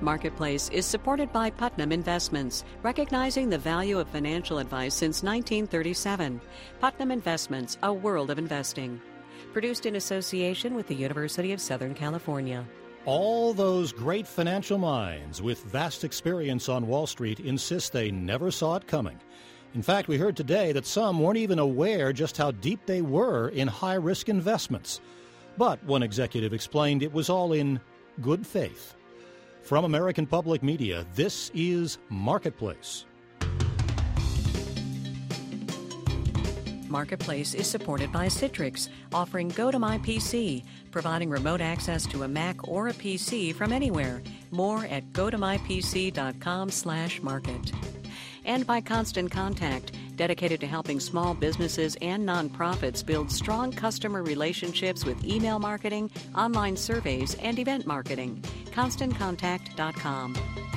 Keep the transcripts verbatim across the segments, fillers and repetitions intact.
Marketplace is supported by Putnam Investments, recognizing the value of financial advice since nineteen thirty-seven. Putnam Investments, a world of investing. Produced in association with the University of Southern California. All those great financial minds with vast experience on Wall Street insist they never saw it coming. In fact, we heard today that some weren't even aware just how deep they were in high-risk investments. But one executive explained it was all in good faith. From American Public Media, this is Marketplace. Marketplace is supported by Citrix, offering Go to My P C, providing remote access to a Mac or a P C from anywhere. More at go to my p c dot com slash market. And by Constant Contact, dedicated to helping small businesses and nonprofits build strong customer relationships with email marketing, online surveys, and event marketing. constant contact dot com.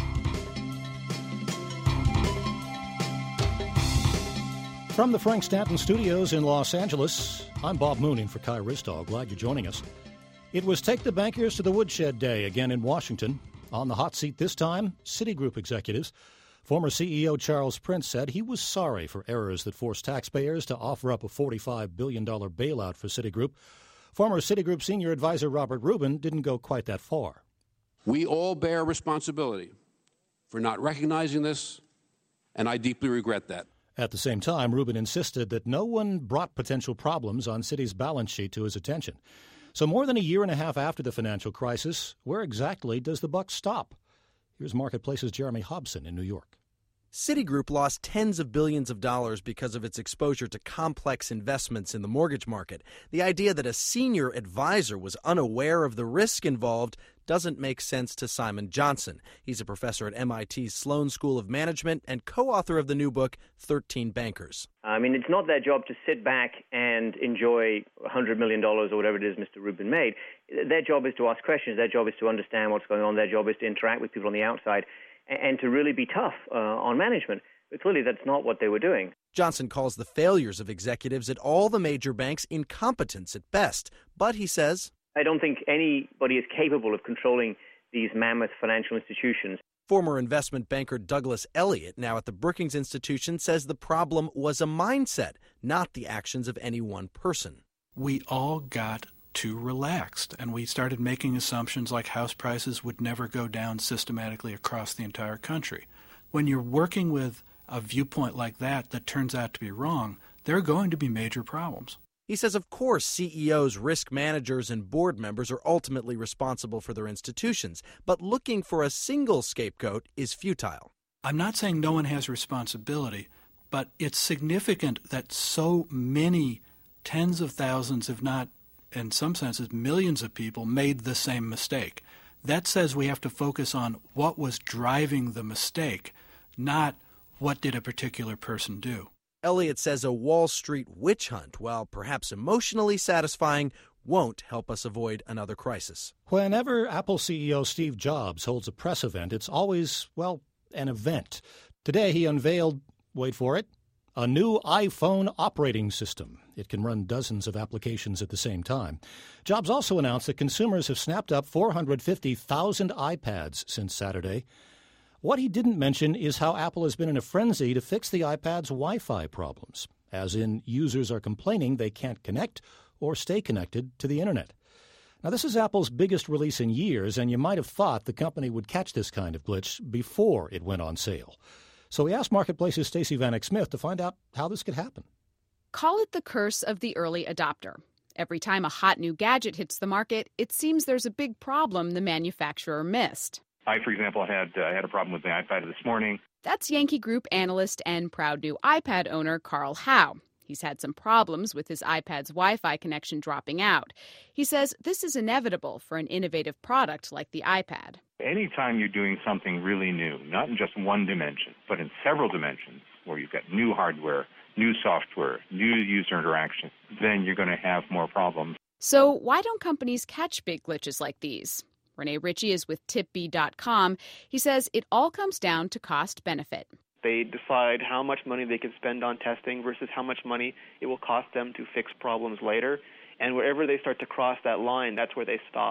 From the Frank Stanton Studios in Los Angeles, I'm Bob Mooning for Kai Rizdahl. Glad you're joining us. It was Take the Bankers to the Woodshed Day again in Washington. On the hot seat this time, Citigroup executives. Former C E O Charles Prince said he was sorry for errors that forced taxpayers to offer up a forty-five billion dollars bailout for Citigroup. Former Citigroup senior advisor Robert Rubin didn't go quite that far. We all bear responsibility for not recognizing this, and I deeply regret that. At the same time, Rubin insisted that no one brought potential problems on Citi's balance sheet to his attention. So more than a year and a half after the financial crisis, where exactly does the buck stop? Here's Marketplace's Jeremy Hobson in New York. Citigroup lost tens of billions of dollars because of its exposure to complex investments in the mortgage market. The idea that a senior advisor was unaware of the risk involved doesn't make sense to Simon Johnson. He's a professor at M I T's Sloan School of Management and co-author of the new book, thirteen Bankers. I mean, it's not their job to sit back and enjoy one hundred million dollars or whatever it is Mister Rubin made. Their job is to ask questions. Their job is to understand what's going on. Their job is to interact with people on the outside and to really be tough uh, on management. But clearly that's not what they were doing. Johnson calls the failures of executives at all the major banks incompetence at best. But he says, I don't think anybody is capable of controlling these mammoth financial institutions. Former investment banker Douglas Elliott, now at the Brookings Institution, says the problem was a mindset, not the actions of any one person. We all got too relaxed, and we started making assumptions like house prices would never go down systematically across the entire country. When you're working with a viewpoint like that that turns out to be wrong, there are going to be major problems. He says, of course, C E Os, risk managers, and board members are ultimately responsible for their institutions, but looking for a single scapegoat is futile. I'm not saying no one has responsibility, but it's significant that so many tens of thousands, if not, in some senses, millions of people made the same mistake. That says we have to focus on what was driving the mistake, not what did a particular person do. Elliott says a Wall Street witch hunt, while perhaps emotionally satisfying, won't help us avoid another crisis. Whenever Apple C E O Steve Jobs holds a press event, it's always, well, an event. Today he unveiled, wait for it, a new iPhone operating system. It can run dozens of applications at the same time. Jobs also announced that consumers have snapped up four hundred fifty thousand iPads since Saturday. What he didn't mention is how Apple has been in a frenzy to fix the iPad's Wi-Fi problems, as in users are complaining they can't connect or stay connected to the Internet. Now, this is Apple's biggest release in years, and you might have thought the company would catch this kind of glitch before it went on sale. So we asked Marketplace's Stacey Vanek Smith to find out how this could happen. Call it the curse of the early adopter. Every time a hot new gadget hits the market, it seems there's a big problem the manufacturer missed. I, for example, had uh, had a problem with my iPad this morning. That's Yankee Group analyst and proud new iPad owner Carl Howe. He's had some problems with his iPad's Wi-Fi connection dropping out. He says this is inevitable for an innovative product like the iPad. Anytime you're doing something really new, not in just one dimension, but in several dimensions, where you've got new hardware, new software, new user interaction, then you're going to have more problems. So why don't companies catch big glitches like these? Rene Ritchie is with tip b dot com. He says it all comes down to cost benefit. They decide how much money they can spend on testing versus how much money it will cost them to fix problems later. And wherever they start to cross that line, that's where they stop.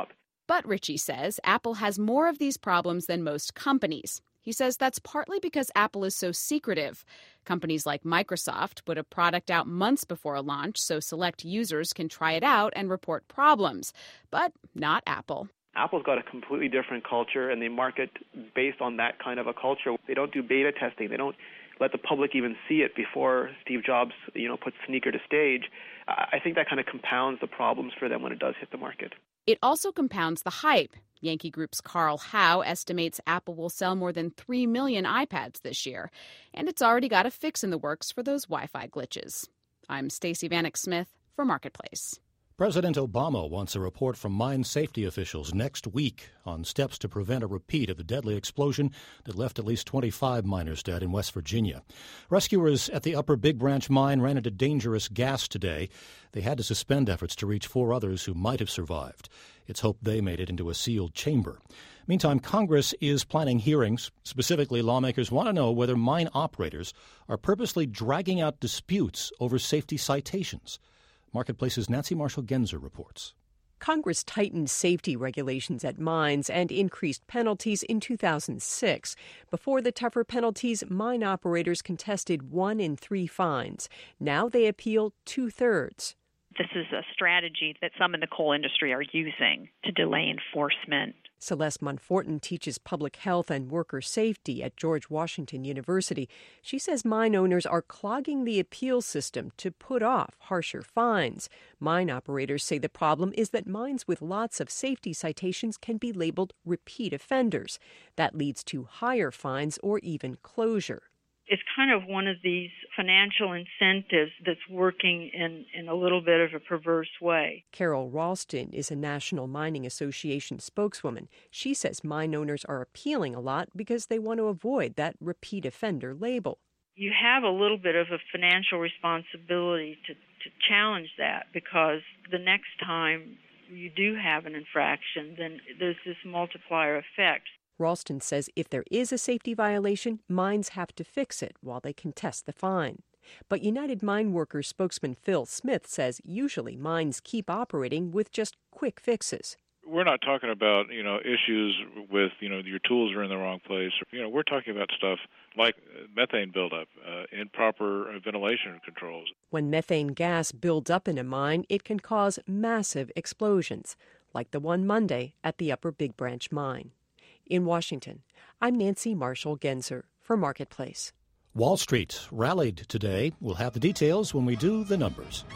But Ritchie says Apple has more of these problems than most companies. He says that's partly because Apple is so secretive. Companies like Microsoft put a product out months before a launch so select users can try it out and report problems. But not Apple. Apple's got a completely different culture, and they market based on that kind of a culture. They don't do beta testing. They don't let the public even see it before Steve Jobs, you know, puts Sneaker to stage. I think that kind of compounds the problems for them when it does hit the market. It also compounds the hype. Yankee Group's Carl Howe estimates Apple will sell more than three million iPads this year, and it's already got a fix in the works for those Wi-Fi glitches. I'm Stacey Vanek Smith for Marketplace. President Obama wants a report from mine safety officials next week on steps to prevent a repeat of the deadly explosion that left at least twenty-five miners dead in West Virginia. Rescuers at the Upper Big Branch mine ran into dangerous gas today. They had to suspend efforts to reach four others who might have survived. It's hoped they made it into a sealed chamber. Meantime, Congress is planning hearings. Specifically, lawmakers want to know whether mine operators are purposely dragging out disputes over safety citations. Marketplace's Nancy Marshall-Genzer reports. Congress tightened safety regulations at mines and increased penalties in two thousand six. Before the tougher penalties, mine operators contested one in three fines. Now they appeal two-thirds. This is a strategy that some in the coal industry are using to delay enforcement. Celeste Monforton teaches public health and worker safety at George Washington University. She says mine owners are clogging the appeal system to put off harsher fines. Mine operators say the problem is that mines with lots of safety citations can be labeled repeat offenders. That leads to higher fines or even closure. It's kind of one of these financial incentives that's working in, in a little bit of a perverse way. Carol Ralston is a National Mining Association spokeswoman. She says mine owners are appealing a lot because they want to avoid that repeat offender label. You have a little bit of a financial responsibility to, to challenge that, because the next time you do have an infraction, then there's this multiplier effect. Ralston says if there is a safety violation, mines have to fix it while they contest the fine. But United Mine Workers spokesman Phil Smith says usually mines keep operating with just quick fixes. We're not talking about, you know, issues with, you know, your tools are in the wrong place. You know, we're talking about stuff like methane buildup, uh, improper ventilation controls. When methane gas builds up in a mine, it can cause massive explosions, like the one Monday at the Upper Big Branch mine. In Washington, I'm Nancy Marshall-Genzer for Marketplace. Wall Street rallied today. We'll have the details when we do the numbers.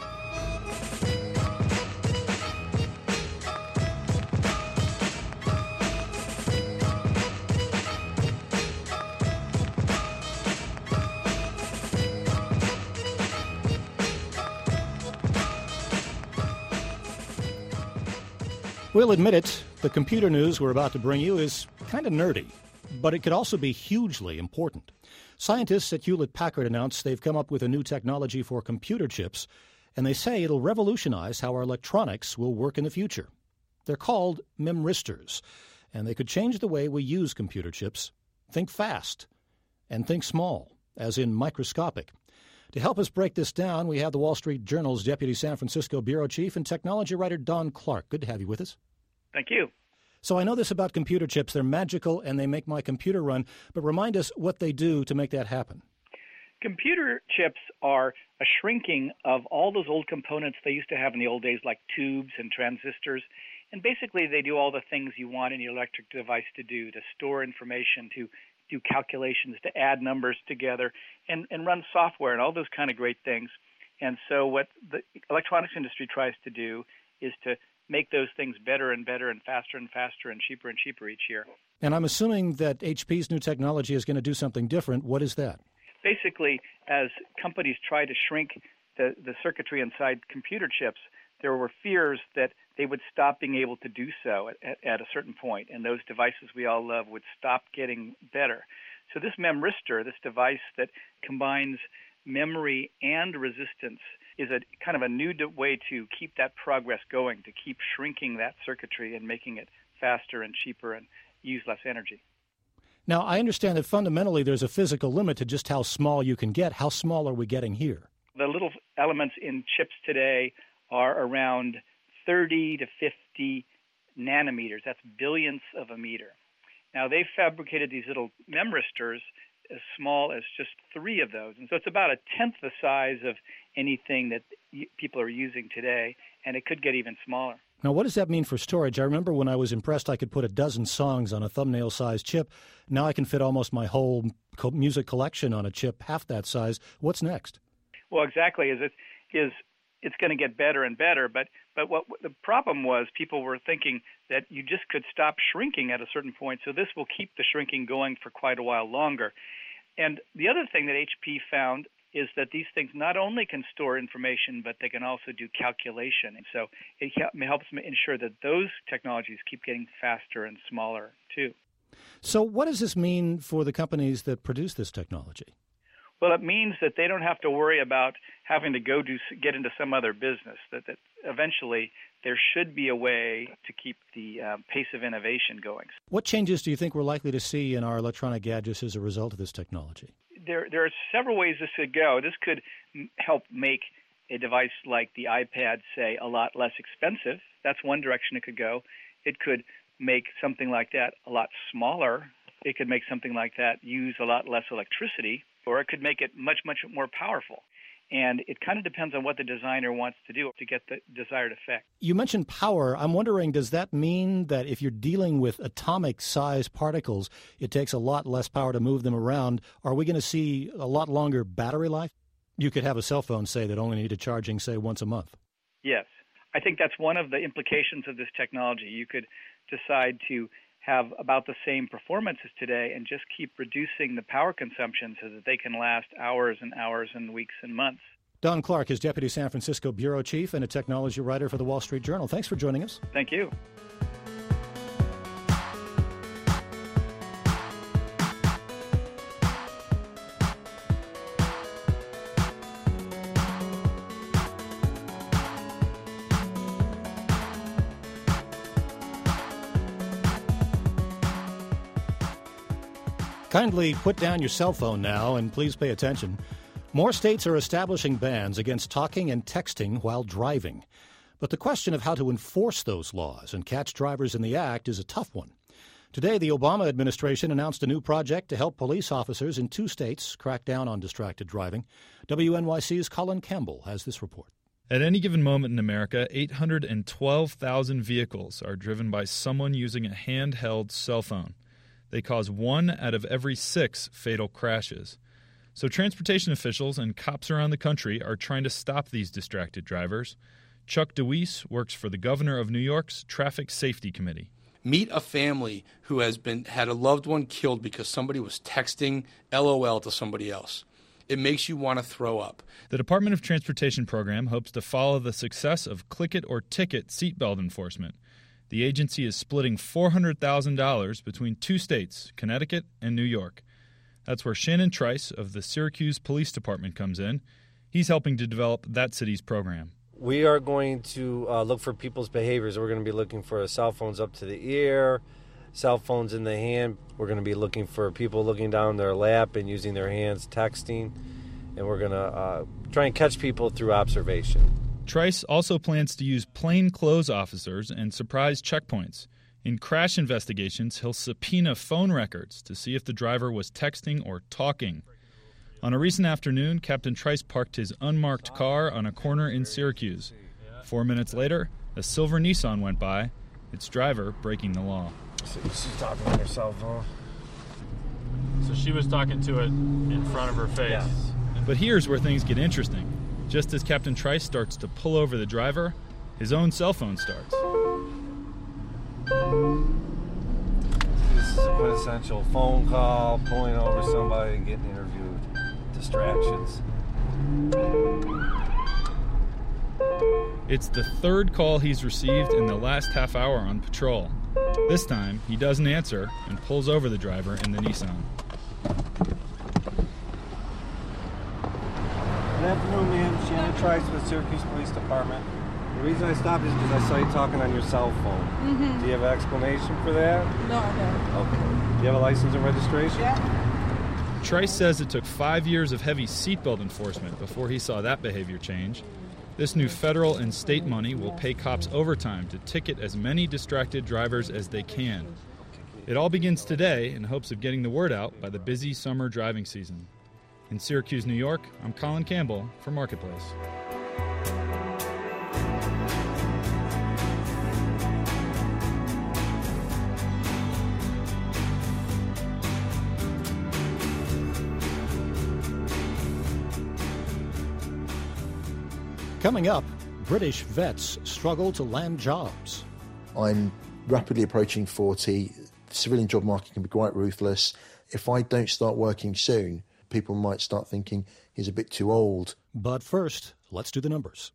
We'll admit it, the computer news we're about to bring you is kind of nerdy, but it could also be hugely important. Scientists at Hewlett-Packard announced they've come up with a new technology for computer chips, and they say it'll revolutionize how our electronics will work in the future. They're called memristors, and they could change the way we use computer chips. Think fast and think small, as in microscopic. To help us break this down, we have the Wall Street Journal's Deputy San Francisco Bureau Chief and technology writer Don Clark. Good to have you with us. Thank you. So I know this about computer chips. They're magical and they make my computer run, but remind us what they do to make that happen. Computer chips are a shrinking of all those old components they used to have in the old days, like tubes and transistors. And basically they do all the things you want any electric device to do, to store information, to do calculations, to add numbers together, and, and run software and all those kind of great things. And so what the electronics industry tries to do is to make those things better and better and faster and faster and cheaper and cheaper each year. And I'm assuming that H P's new technology is going to do something different. What is that? Basically, as companies try to shrink the, the circuitry inside computer chips, there were fears that they would stop being able to do so at, at a certain point, and those devices we all love would stop getting better. So this memristor, this device that combines memory and resistance, is a kind of a new way to keep that progress going, to keep shrinking that circuitry and making it faster and cheaper and use less energy. Now, I understand that fundamentally there's a physical limit to just how small you can get. How small are we getting here? The little elements in chips today are around thirty to fifty nanometers. That's billionths of a meter. Now, they fabricated these little memristors as small as just three of those. And so it's about a tenth the size of anything that people are using today, and it could get even smaller. Now, what does that mean for storage? I remember when I was impressed I could put a dozen songs on a thumbnail-sized chip. Now I can fit almost my whole co- music collection on a chip half that size. What's next? Well, exactly. Is it is it's going to get better and better, but but what the problem was, people were thinking that you just could stop shrinking at a certain point, so this will keep the shrinking going for quite a while longer. And the other thing that H P found is that these things not only can store information, but they can also do calculation. And so it helps ensure that those technologies keep getting faster and smaller, too. So what does this mean for the companies that produce this technology? Well, it means that they don't have to worry about having to go do get into some other business, that, that eventually there should be a way to keep the uh, pace of innovation going. What changes do you think we're likely to see in our electronic gadgets as a result of this technology? There, there are several ways this could go. This could m- help make a device like the iPad, say, a lot less expensive. That's one direction it could go. It could make something like that a lot smaller. It could make something like that use a lot less electricity, or it could make it much, much more powerful. And it kind of depends on what the designer wants to do to get the desired effect. You mentioned power. I'm wondering, does that mean that if you're dealing with atomic-sized particles, it takes a lot less power to move them around? Are we going to see a lot longer battery life? You could have a cell phone, say, that only needed charging, say, once a month. Yes. I think that's one of the implications of this technology. You could decide to have about the same performance as today and just keep reducing the power consumption so that they can last hours and hours and weeks and months. Don Clark is Deputy San Francisco Bureau Chief and a technology writer for the Wall Street Journal. Thanks for joining us. Thank you. Kindly put down your cell phone now, and please pay attention. More states are establishing bans against talking and texting while driving. But the question of how to enforce those laws and catch drivers in the act is a tough one. Today, the Obama administration announced a new project to help police officers in two states crack down on distracted driving. W N Y C's Colin Campbell has this report. At any given moment in America, eight hundred twelve thousand vehicles are driven by someone using a handheld cell phone. They cause one out of every six fatal crashes. So transportation officials and cops around the country are trying to stop these distracted drivers. Chuck DeWeese works for the governor of New York's Traffic Safety Committee. Meet a family who has been had a loved one killed because somebody was texting LOL to somebody else. It makes you want to throw up. The Department of Transportation program hopes to follow the success of Click It or Ticket seatbelt enforcement. The agency is splitting four hundred thousand dollars between two states, Connecticut and New York. That's where Shannon Trice of the Syracuse Police Department comes in. He's helping to develop that city's program. We are going to uh, look for people's behaviors. We're going to be looking for cell phones up to the ear, cell phones in the hand. We're going to be looking for people looking down their lap and using their hands texting. And we're going to uh, try and catch people through observation. Trice also plans to use plainclothes officers and surprise checkpoints. In crash investigations, he'll subpoena phone records to see if the driver was texting or talking. On a recent afternoon, Captain Trice parked his unmarked car on a corner in Syracuse. Four minutes later, a silver Nissan went by, its driver breaking the law. So she's talking on her cell phone. So she was talking to it in front of her face. Yes. But here's where things get interesting. Just as Captain Trice starts to pull over the driver, his own cell phone starts. This is a quintessential phone call, pulling over somebody and getting interviewed. Distractions. It's the third call he's received in the last half hour on patrol. This time, he doesn't answer and pulls over the driver in the Nissan. Good afternoon, ma'am. Shannon Trice with Syracuse Police Department. The reason I stopped is because I saw you talking on your cell phone. Mm-hmm. Do you have an explanation for that? No, I don't. Okay. Do you have a license and registration? Trice says it took five years of heavy seatbelt enforcement before he saw that behavior change. This new federal and state money will pay cops overtime to ticket as many distracted drivers as they can. It all begins today in hopes of getting the word out by the busy summer driving season. In Syracuse, New York, I'm Colin Campbell for Marketplace. Coming up, British vets struggle to land jobs. I'm rapidly approaching forty. The civilian job market can be quite ruthless. If I don't start working soon, people might start thinking he's a bit too old. But first, let's do the numbers.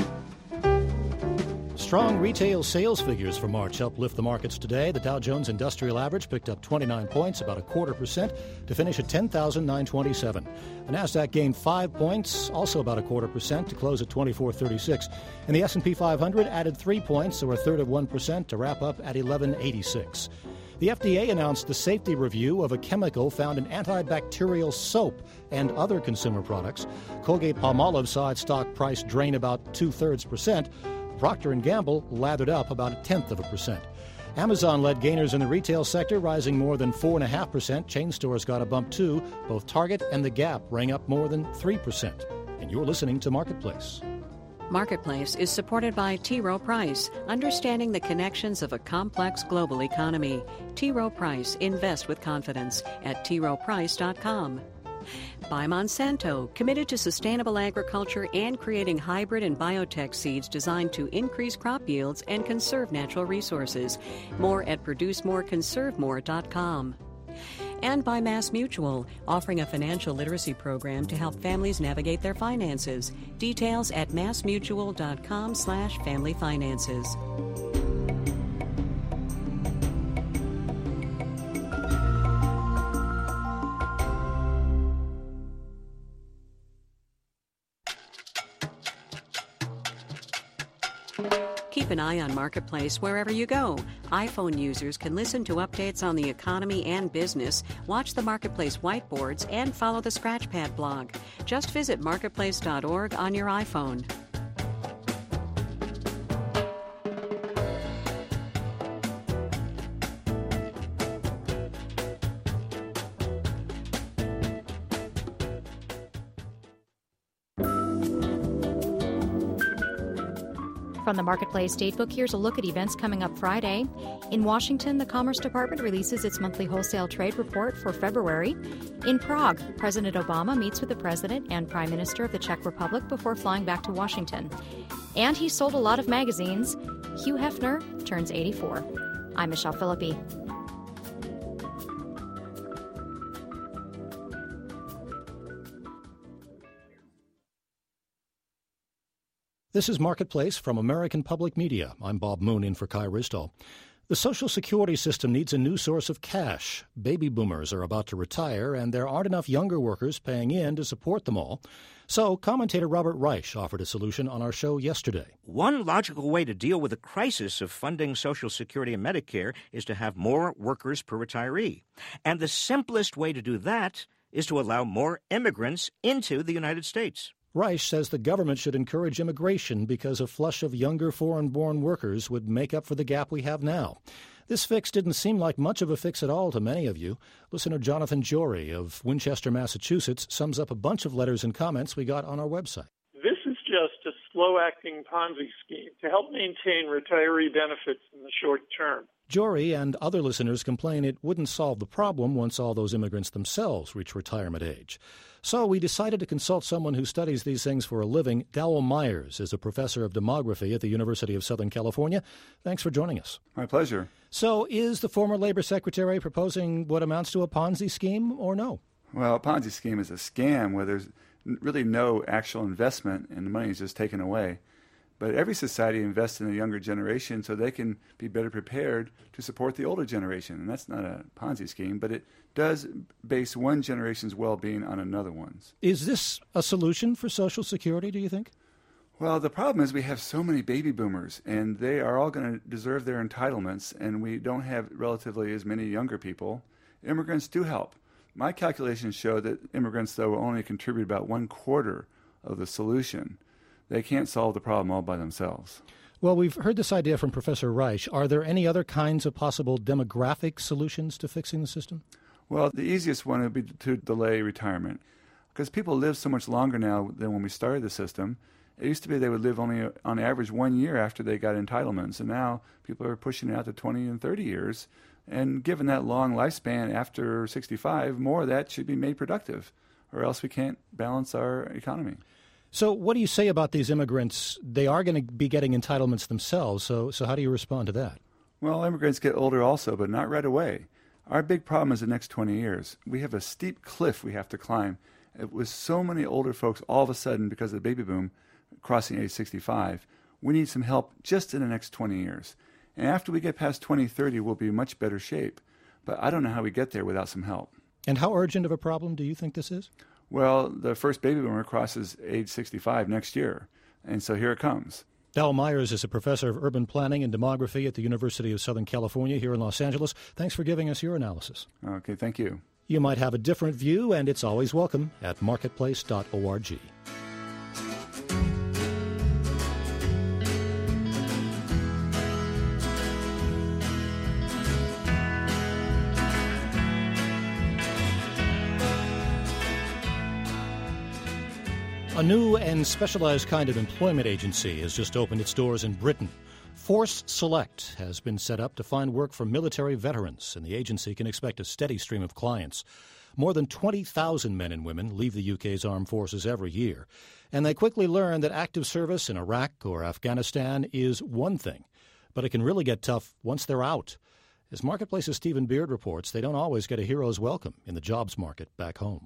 Strong retail sales figures for March helped lift the markets today. The Dow Jones Industrial Average picked up twenty-nine points, about a quarter percent, to finish at ten thousand nine hundred twenty-seven. The Nasdaq gained five points, also about a quarter percent, to close at twenty-four thirty-six. And the S and P five hundred added three points, or a third of one percent, to wrap up at eleven eighty-six. The F D A announced the safety review of a chemical found in antibacterial soap and other consumer products. Colgate-Palmolive saw its stock price drain about two-thirds percent. Procter and Gamble lathered up about a tenth of a percent. Amazon led gainers in the retail sector, rising more than four point five percent. Chain stores got a bump too. Both Target and The Gap rang up more than three percent. And you're listening to Marketplace. Marketplace is supported by T. Rowe Price, understanding the connections of a complex global economy. T. Rowe Price, invest with confidence at t rowe price dot com. By Monsanto, committed to sustainable agriculture and creating hybrid and biotech seeds designed to increase crop yields and conserve natural resources. More at produce more conserve more dot com. And by MassMutual, offering a financial literacy program to help families navigate their finances. Details at massmutual dot com slash family finances. Keep an eye on Marketplace wherever you go. iPhone users can listen to updates on the economy and business, watch the Marketplace whiteboards, and follow the Scratchpad blog. Just visit marketplace dot org on your iPhone. From the Marketplace Datebook, here's a look at events coming up Friday. In Washington, the Commerce Department releases its monthly wholesale trade report for February. In Prague, President Obama meets with the President and Prime Minister of the Czech Republic before flying back to Washington. And he sold a lot of magazines. Hugh Hefner turns eighty-four. I'm Michelle Philippi. This is Marketplace from American Public Media. I'm Bob Moon in for Kai Risdall. The Social Security system needs a new source of cash. Baby boomers are about to retire, and there aren't enough younger workers paying in to support them all. So, commentator Robert Reich offered a solution on our show yesterday. One logical way to deal with the crisis of funding Social Security and Medicare is to have more workers per retiree. And the simplest way to do that is to allow more immigrants into the United States. Reich says the government should encourage immigration because a flush of younger foreign-born workers would make up for the gap we have now. This fix didn't seem like much of a fix at all to many of you. Listener Jonathan Jory of Winchester, Massachusetts, sums up a bunch of letters and comments we got on our website. This is just a slow-acting Ponzi scheme to help maintain retiree benefits in the short term. Jory and other listeners complain it wouldn't solve the problem once all those immigrants themselves reach retirement age. So we decided to consult someone who studies these things for a living. Dowell Myers is a professor of demography at the University of Southern California. Thanks for joining us. My pleasure. So is the former Labor Secretary proposing what amounts to a Ponzi scheme or no? Well, a Ponzi scheme is a scam where there's really no actual investment and the money is just taken away. But every society invests in the younger generation so they can be better prepared to support the older generation. And that's not a Ponzi scheme, but it does base one generation's well-being on another one's. Is this a solution for Social Security, do you think? Well, the problem is we have so many baby boomers, and they are all going to deserve their entitlements, and we don't have relatively as many younger people. Immigrants do help. My calculations show that immigrants, though, will only contribute about one quarter of the solution. they can't solve the problem all by themselves. Well, we've heard this idea from Professor Reich. Are there any other kinds of possible demographic solutions to fixing the system? Well, the easiest one would be to delay retirement, because people live so much longer now than when we started the system. It used to be they would live only on average one year after they got entitlements, and now people are pushing it out to twenty and thirty years. And given that long lifespan after sixty-five, more of that should be made productive, or else we can't balance our economy. So what do you say about these immigrants? They are going to be getting entitlements themselves, so so how do you respond to that? Well, immigrants get older also, but not right away. Our big problem is the next twenty years. We have a steep cliff we have to climb. With so many older folks all of a sudden, because of the baby boom, crossing age sixty-five, we need some help just in the next twenty years. And after we get past twenty thirty, we'll be in much better shape. But I don't know how we get there without some help. And how urgent of a problem do you think this is? Well, the first baby boomer crosses age sixty-five next year, and so here it comes. Al Myers is a professor of urban planning and demography at the University of Southern California here in Los Angeles. Thanks for giving us your analysis. Okay, thank you. You might have a different view, and it's always welcome at marketplace dot org. A new and specialized kind of employment agency has just opened its doors in Britain. Force Select has been set up to find work for military veterans, and the agency can expect a steady stream of clients. More than twenty thousand men and women leave the U K's armed forces every year, and they quickly learn that active service in Iraq or Afghanistan is one thing, but it can really get tough once they're out. As Marketplace's Stephen Beard reports, they don't always get a hero's welcome in the jobs market back home.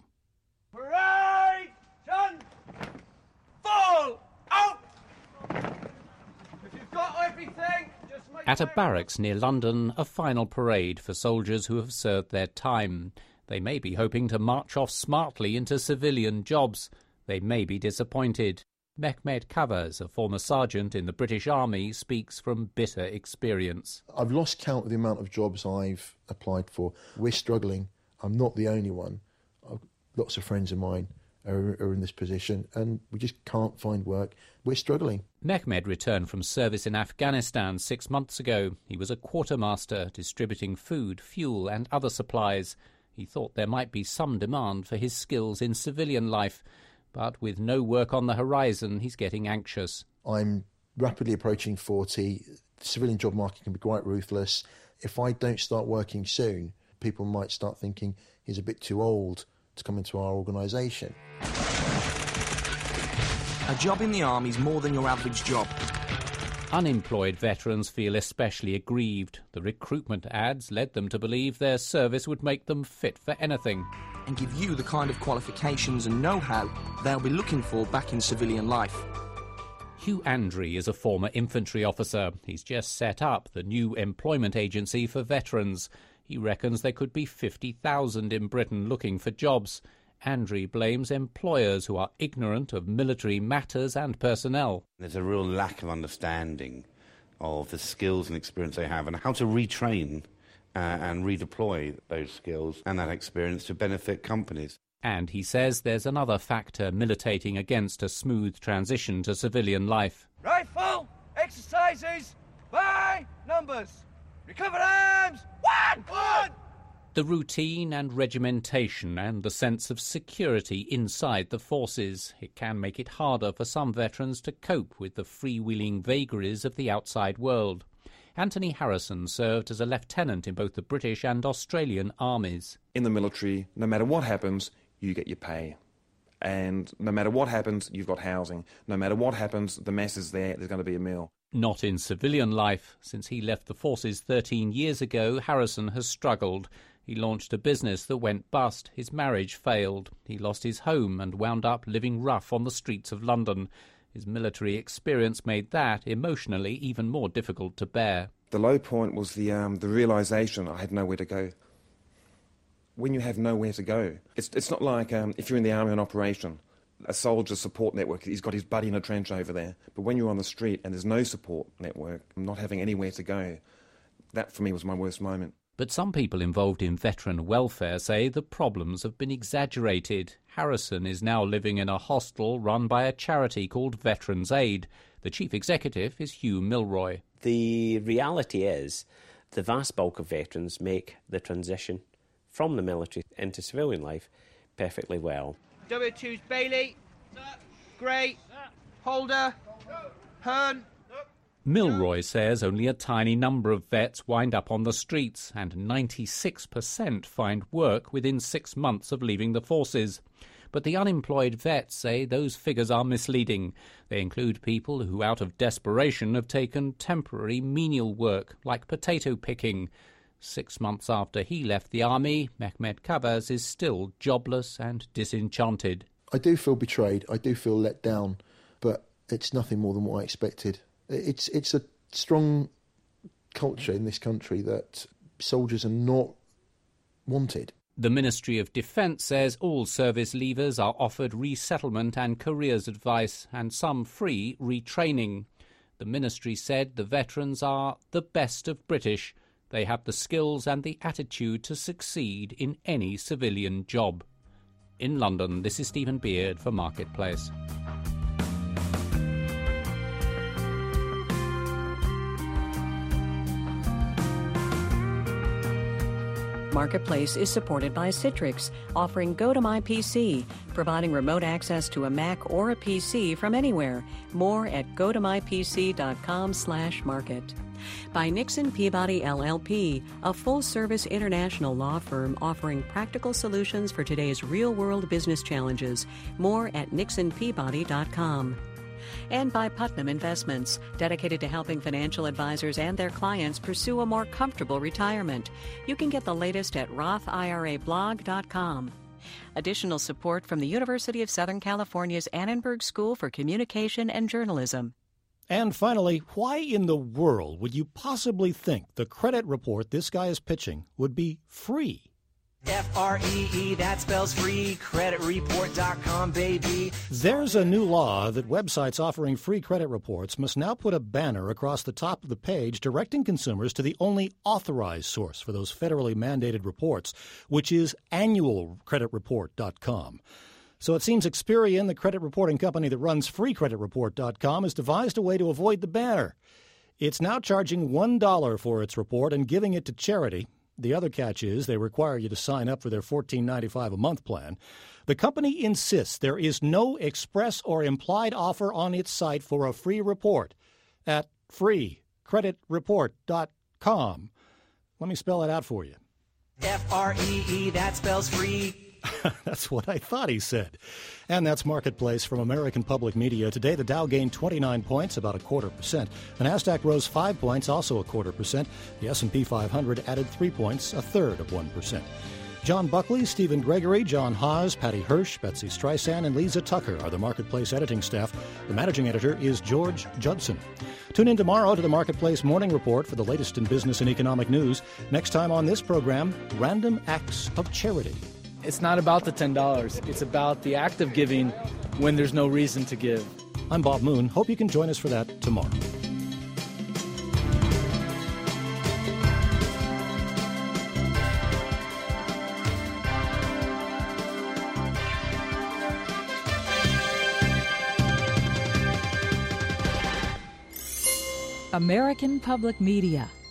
At a barracks near London, a final parade for soldiers who have served their time. They may be hoping to march off smartly into civilian jobs. They may be disappointed. Mehmet Kavaz, a former sergeant in the British Army, speaks from bitter experience. I've lost count of the amount of jobs I've applied for. We're struggling. I'm not the only one. I've, lots of friends of mine are, are in this position, and we just can't find work. We're struggling. Mehmet returned from service in Afghanistan six months ago. He was a quartermaster, distributing food, fuel and other supplies. He thought there might be some demand for his skills in civilian life, but with no work on the horizon, he's getting anxious. I'm rapidly approaching forty. The civilian job market can be quite ruthless. If I don't start working soon, people might start thinking he's a bit too old to come into our organisation. A job in the army is more than your average job. Unemployed veterans feel especially aggrieved. The recruitment ads led them to believe their service would make them fit for anything. And give you the kind of qualifications and know-how they'll be looking for back in civilian life. Hugh Andry is a former infantry officer. He's just set up the new employment agency for veterans. He reckons there could be fifty thousand in Britain looking for jobs. Andry blames employers who are ignorant of military matters and personnel. There's a real lack of understanding of the skills and experience they have and how to retrain uh, and redeploy those skills and that experience to benefit companies. And he says there's another factor militating against a smooth transition to civilian life. Rifle, exercises, by numbers. Recover arms, one, one! The routine and regimentation and the sense of security inside the forces. It can make it harder for some veterans to cope with the freewheeling vagaries of the outside world. Anthony Harrison served as a lieutenant in both the British and Australian armies. In the military, no matter what happens, you get your pay. And no matter what happens, you've got housing. No matter what happens, the mess is there, there's going to be a meal. Not in civilian life. Since he left the forces thirteen years ago, Harrison has struggled. He launched a business that went bust. His marriage failed. He lost his home and wound up living rough on the streets of London. His military experience made that, emotionally, even more difficult to bear. The low point was the um, the realisation I had nowhere to go. When you have nowhere to go, it's it's not like um, if you're in the army on operation, a soldier support network, he's got his buddy in a trench over there. But when you're on the street and there's no support network, not having anywhere to go, that for me was my worst moment. But some people involved in veteran welfare say the problems have been exaggerated. Harrison is now living in a hostel run by a charity called Veterans Aid. The chief executive is Hugh Milroy. The reality is the vast bulk of veterans make the transition from the military into civilian life perfectly well. W two's Bailey, Gray, Holder, Hearn. Milroy says only a tiny number of vets wind up on the streets, and ninety-six percent find work within six months of leaving the forces. But the unemployed vets say those figures are misleading. They include people who, out of desperation, have taken temporary menial work, like potato picking. Six months after he left the army, Mehmet Kavaz is still jobless and disenchanted. I do feel betrayed, I do feel let down, but it's nothing more than what I expected. It's it's a strong culture in this country that soldiers are not wanted. The Ministry of Defence says all service leavers are offered resettlement and careers advice and some free retraining. The ministry said the veterans are the best of British. They have the skills and the attitude to succeed in any civilian job. In London, this is Stephen Beard for Marketplace. Marketplace is supported by Citrix, offering Go to My P C, providing remote access to a Mac or a P C from anywhere. More at go to my p c dot com slash market. By Nixon Peabody L L P, a full-service international law firm offering practical solutions for today's real-world business challenges. More at nixon peabody dot com. And by Putnam Investments, dedicated to helping financial advisors and their clients pursue a more comfortable retirement. You can get the latest at roth I R A blog dot com. Additional support from the University of Southern California's Annenberg School for Communication and Journalism. And finally, why in the world would you possibly think the credit report this guy is pitching would be free? F R E E, that spells free, credit report dot com, baby. There's a new law that websites offering free credit reports must now put a banner across the top of the page directing consumers to the only authorized source for those federally mandated reports, which is annual credit report dot com. So it seems Experian, the credit reporting company that runs free credit report dot com, has devised a way to avoid the banner. It's now charging one dollar for its report and giving it to charity. The other catch is they require you to sign up for their fourteen ninety-five a month plan. The company insists there is no express or implied offer on its site for a free report at free credit report dot com. Let me spell it out for you. F R E E, that spells free. That's what I thought he said. And that's Marketplace from American Public Media. Today, the Dow gained twenty-nine points, about a quarter percent. The Nasdaq rose five points, also a quarter percent. The S and P five hundred added three points, a third of one percent. John Buckley, Stephen Gregory, John Haas, Patty Hirsch, Betsy Streisand, and Lisa Tucker are the Marketplace editing staff. The managing editor is George Judson. Tune in tomorrow to the Marketplace Morning Report for the latest in business and economic news. Next time on this program, Random Acts of Charity. It's not about the ten dollars. It's about the act of giving when there's no reason to give. I'm Bob Moon. Hope you can join us for that tomorrow. American Public Media.